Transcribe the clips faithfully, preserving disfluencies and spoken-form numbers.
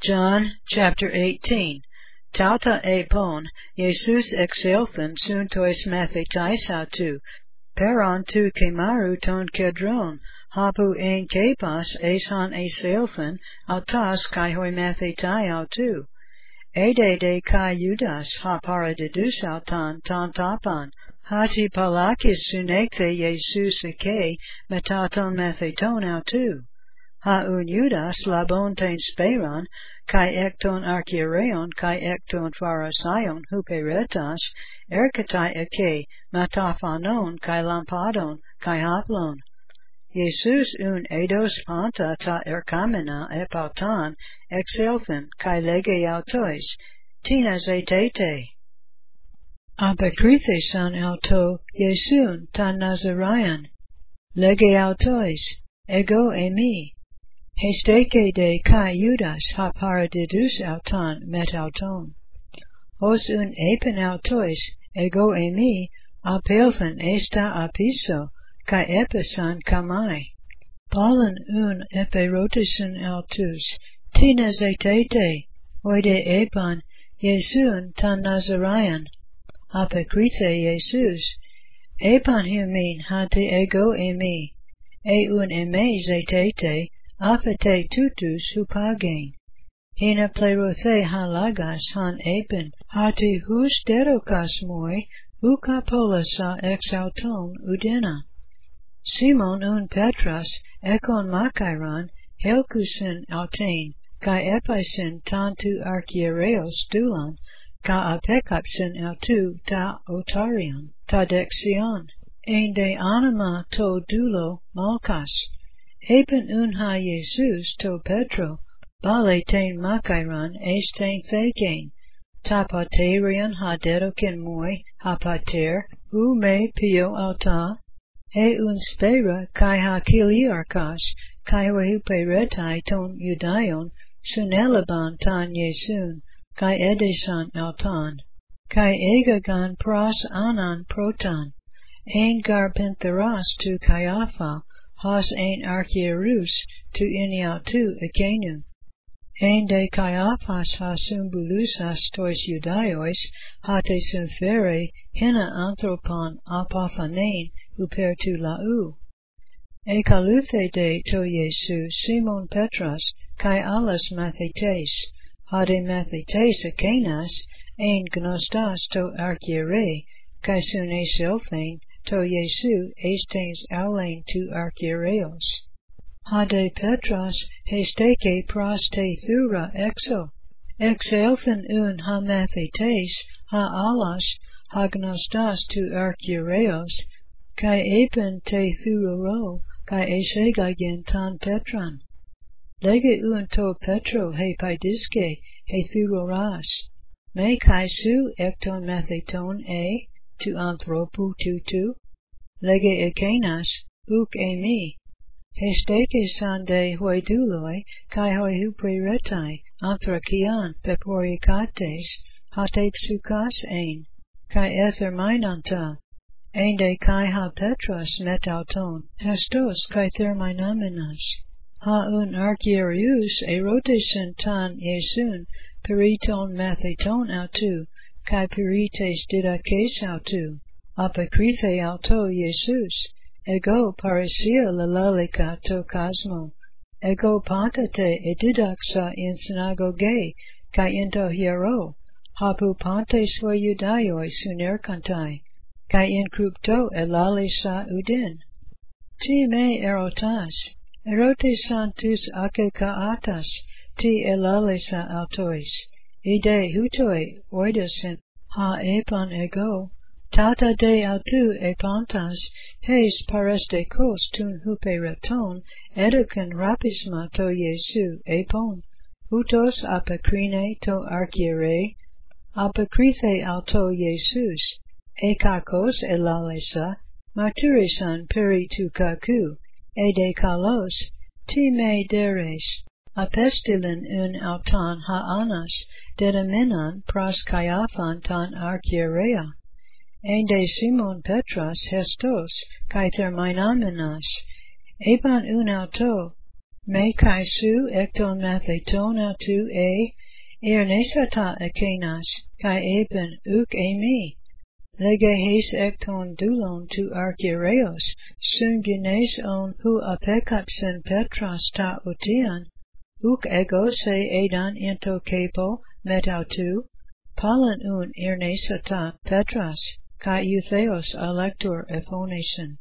John chapter eighteen. Tauta epon, Jesus exelthen sun tois mathetais autu, peron tu kemaru ton kedron, hapu ein kepas esan eselthen, autas kai hoi mathetai autu. Ede de kai judas ha paradidus autan tan tapan, hati palakis sunekthe Jesus eke, metaton matheton autu. Ha un Judas labon ten speron, kai ekton archiereon, kai ekton pharasaion, huperetas, erkatai eke, mataphanon, kai lampadon, kai haplon. Jesus un eidos panta ta erkamena epautan, exelthen, kai lege autois, tina zetete. Apokrithe san auto, Jesun tan Nazarayan, lege autois, ego emi. Hesteke de kai Judas ha paradidus autan met auton. Hos un epen autois, ego emi, apelthen esta apiso, kai episan kamai. Pollen un eperotisen autus, tina zetete, oide epan, Jesun tan Nazarayan, apokrithe Jesus, epan humin hante ego emi, e un eme zetete, apete tutus hupagen. Hina plerothe han lagas han epen, hati hus derokas moi, ukapolasa ex auton udena. Simon un Petras, ekon makairon, helkusin autain, kai episin tantu archiereos dulan, ka apekapsin autu ta otarion, ta dexion, ein de anima to dulo malkas. Epen un ha Jesus to Petro, bale ten makairon estain theken, ta paterion ha derokin moi, ha pater, u me pio alta, he un spera kai ha kiliarkas, kai hupe retai ton judaion, sunelaban tan Jesun, kai edesan altan, kai egagan pros anan protan, ein garpentheras tu Caiapha, has ein archierus tu iniautu ekenu. Ein de Caiaphas ha symbolusas tois Judaios, ha te symfere hina anthropon apothanein uper tu lau. E kaluthe de to Jesu Simon Petras, kai alas mathetes, ha de mathetes ekenas, ein gnostas to archiere, kai sun eselthen, to Jesu estens aulein tu archiereos. Hade Petras hesteke pros te thura exo, exelthen un ha mathetes, ha alas, ha gnostas tu archiereos, kai epen te thuroro, kai esegagen tan Petran. Lege un to Petro he paidiske, he thuroras, me kai su ekton matheton e, tu anthropu tutu, lege ekenas, uk emi, hesteke sande hoi duloi, kai hoi huperetai, anthrakian peporicates, hate psukas ein, kai ether mainanta, ein de kai ha Petras metauton, hestos kai therminamenas, ha un archierius erotesen tan Jesun, periton matheton autu, kai perites didakes autu, apokrithe auto Jesus, ego paresia lalalica to cosmo, ego pantate edidaxa in synagoge, kai into hiero, hapu pante soi judaioi sunerkantai, kai in crypto elalisa udin. Ti me erotas, erotes santus ake kaatas, ti elalisa autois, ide hutoi oidasin, ha epon ego, tata de autu epantas, hes pareste kos tun hupereton, edoken rapisma to Jesu epon, hutos apokrine to archiere, apokrithe auto Jesus, ekakos elalesa, martyrisan peri tu kaku, ede kalos, ti me deres, apestilin un autan ha anas, dedaminan pros Caiaphan tan archierea. Ein de Simon Petras hestos, kai therminamenas, epan un auto, me kai su ekton matheton autu e, ernesata ekenas, kai eben uk emi. Lege hes ekton dulon tu archireos, sungines on hu apekapsen petras ta utian, uk ego se edan into kepo metautu, palan un ernesata petras, kai eutheos alector ephonason.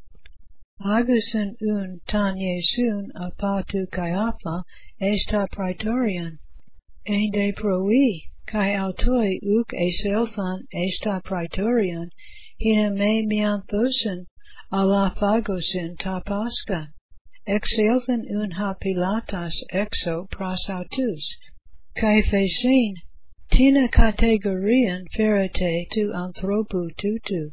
Agusen un tan Jesun apatu Caiapha esta praetorian, en de proi, kai autoi uk eselthan esta praetorian, hina me mianthosen alaphagosin ta pasca, exelthan un ha pilatas exo prosautus, kai fesin, tina categorian ferete tu anthropu tutu.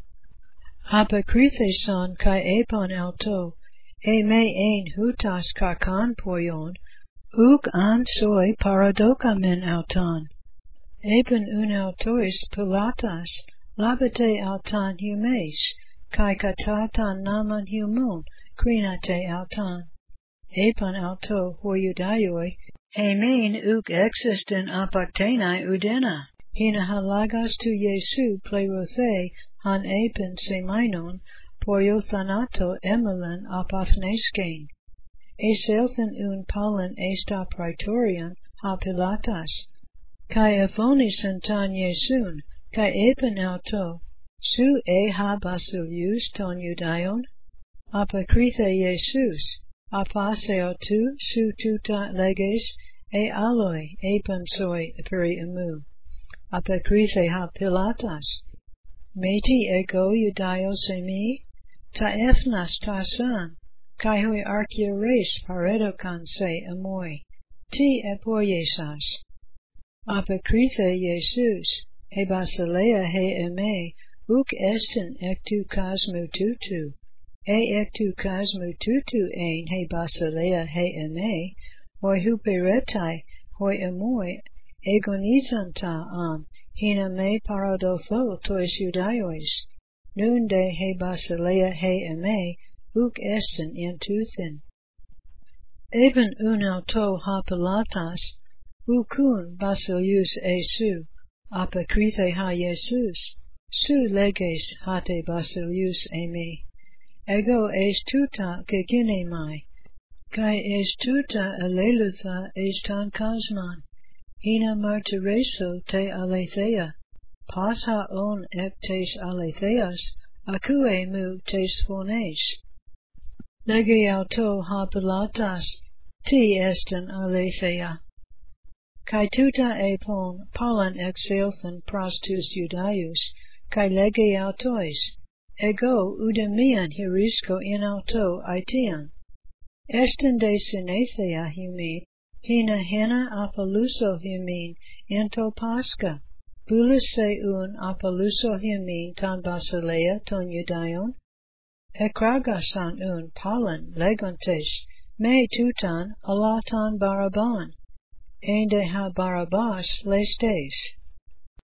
Apokritheson kai epon alto, e me ein hutas kakan poion, uk an soi paradokamen auton. Epon un autois pilatas, labete auton humes, kai katatan naman humon, krinate auton. Epon alto hoiudaioi, e mein uk existen apoktenai udena, hina halagas tu Jesu plerothe, han epen semainon, poio thanato emelen apathneskein. Eselthen un palan esta praetorian ha pilatas, kai ephonisen tan Jesun, kai epen auto, su e ha basilius ton Judaion, apokrithe Jesus, apaseo tu su tuta leges, e aloi epen soi peri emu, apokrithe ha pilatas, meti ego Judaios emi, ta ethnas ta san, kai hoi archiares paredokan se amoi, ti epoiesas. Apokrithe Jesus, he basileia he eme, uk esten ectu kasmu tutu, e ectu kasmu tutu ein he basileia he eme, hoi huperetai, hoi amoi, egonizanta an, hina me paradotho tois Judaios, nun de he basileia he eme, uk esten intuthin. Eben un auto ha pilatas, ukun basilius esu, apokrithe ha Jesus, su leges hate basilius emi. Ego es tuta keginemai, kai es tuta alelutha estan kasman, hina martyreso te aletheia, pas ha on ek tes aletheas, acue mu tes phones. Lege auto ha pilatas, ti esten aletheia. Kai tuta epon palan exelthen prostus Judaius, kai lege autois, ego udemian hierisco in auto aetian. Esten de synetheia humin, hina hena apoluso humin, ento pasca, bulus se un apoluso humin tan basileia ton Judaion, ekragasan un palan legontes, me tutan alatan Baraban, en de ha Barabbas lestes.